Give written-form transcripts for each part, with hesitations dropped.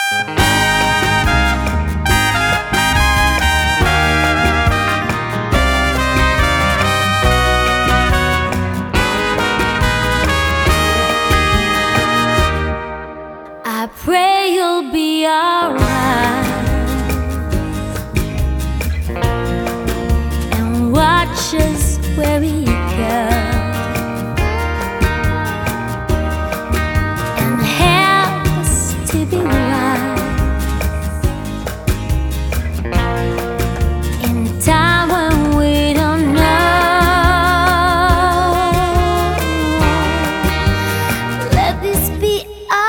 I pray you'll be alright and watch us where we go, and help us to be right in a time when we don't know. Let this be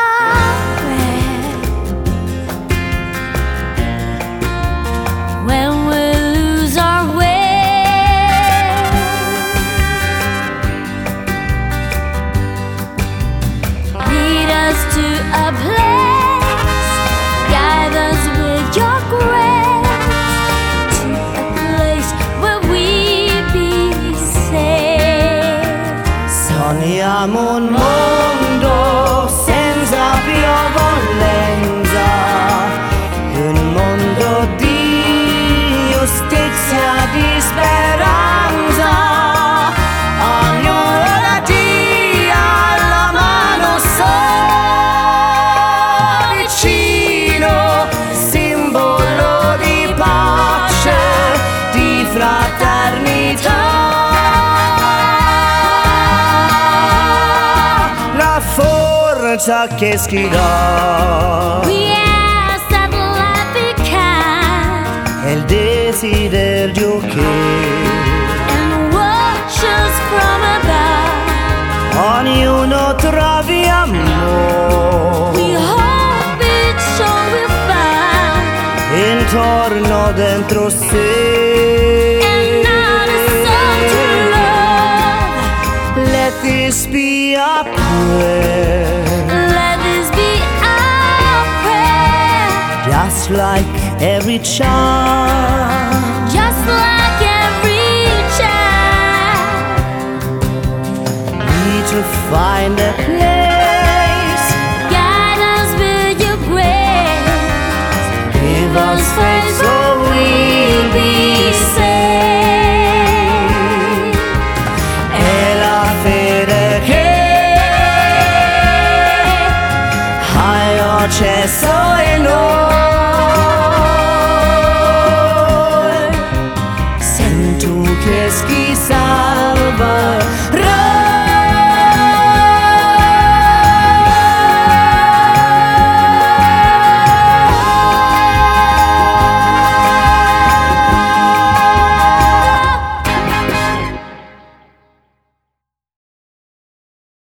when we lose our way. Lead us to a place, guide us with your grace, to a place where we be safe. Sogniamo un mondo senza violenza, un mondo di giustizia, di speranza. Ognuno dia la mano so vicino, simbolo di pace, di fraternità. La forza che schiderà è il desiderio che and watch us from above. ognuno trovi amore We hope it's all we'll find, intorno dentro sé. and not a soul to love. Let this be a prayer, Let this be our prayer, just like every child. just like every child. Need to find a place, Guide us with your grace, give us faith so we'll be saved. È la fede che hai accesso in noi.